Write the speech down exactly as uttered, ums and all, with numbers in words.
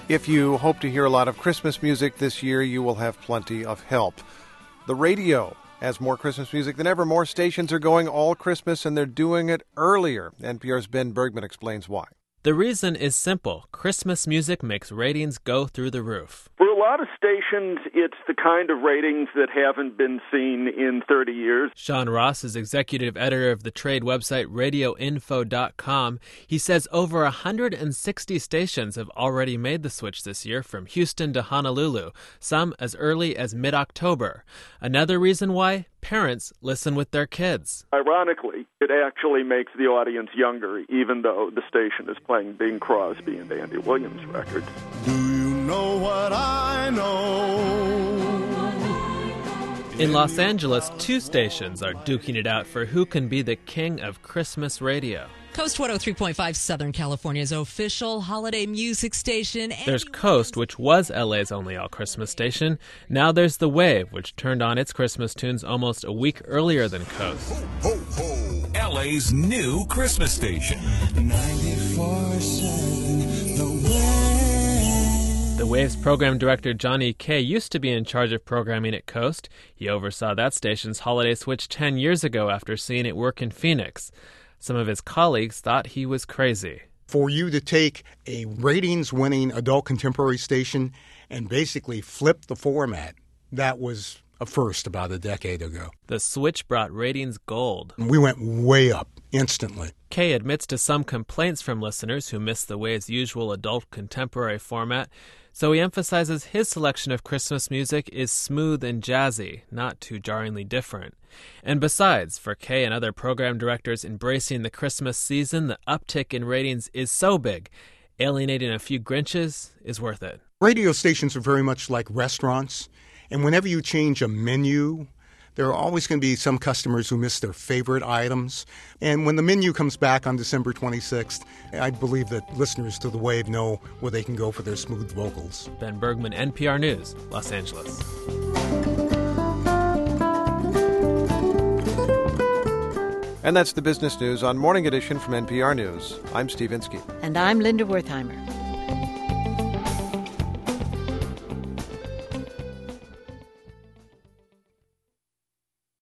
If you hope to hear a lot of Christmas music this year, you will have plenty of help. The radio has more Christmas music than ever. More stations are going all Christmas, and they're doing it earlier. N P R's Ben Bergman explains why. The reason is simple. Christmas music makes ratings go through the roof. For a lot of stations, it's the kind of ratings that haven't been seen in thirty years. Sean Ross is executive editor of the trade website radio info dot com. He says over one hundred sixty stations have already made the switch this year from Houston to Honolulu, some as early as mid-October. Another reason why? Parents listen with their kids. Ironically, it actually makes the audience younger, even though the station is playing Bing Crosby and Andy Williams records. Do you know what I know? In Los Angeles, two stations are duking it out for who can be the king of Christmas radio. Coast one oh three point five, Southern California's official holiday music station. There's Coast, which was L A's only all-Christmas station. Now there's The Wave, which turned on its Christmas tunes almost a week earlier than Coast. Ho, ho, ho. L A's new Christmas station. ninety-four seven The Wave. The Wave's program director, Johnny Kay, used to be in charge of programming at Coast. He oversaw that station's holiday switch ten years ago after seeing it work in Phoenix. Some of his colleagues thought he was crazy. For you to take a ratings-winning adult contemporary station and basically flip the format, that was a first about a decade ago. The switch brought ratings gold. We went way up instantly. Kay admits to some complaints from listeners who miss the Wave's usual adult contemporary format, so he emphasizes his selection of Christmas music is smooth and jazzy, not too jarringly different. And besides, for Kay and other program directors embracing the Christmas season, the uptick in ratings is so big, alienating a few Grinches is worth it. Radio stations are very much like restaurants, and whenever you change a menu, there are always going to be some customers who miss their favorite items. And when the menu comes back on December twenty-sixth, I believe that listeners to The Wave know where they can go for their smooth vocals. Ben Bergman, N P R News, Los Angeles. And that's the business news on Morning Edition from N P R News. I'm Steve Inskeep. And I'm Linda Wertheimer.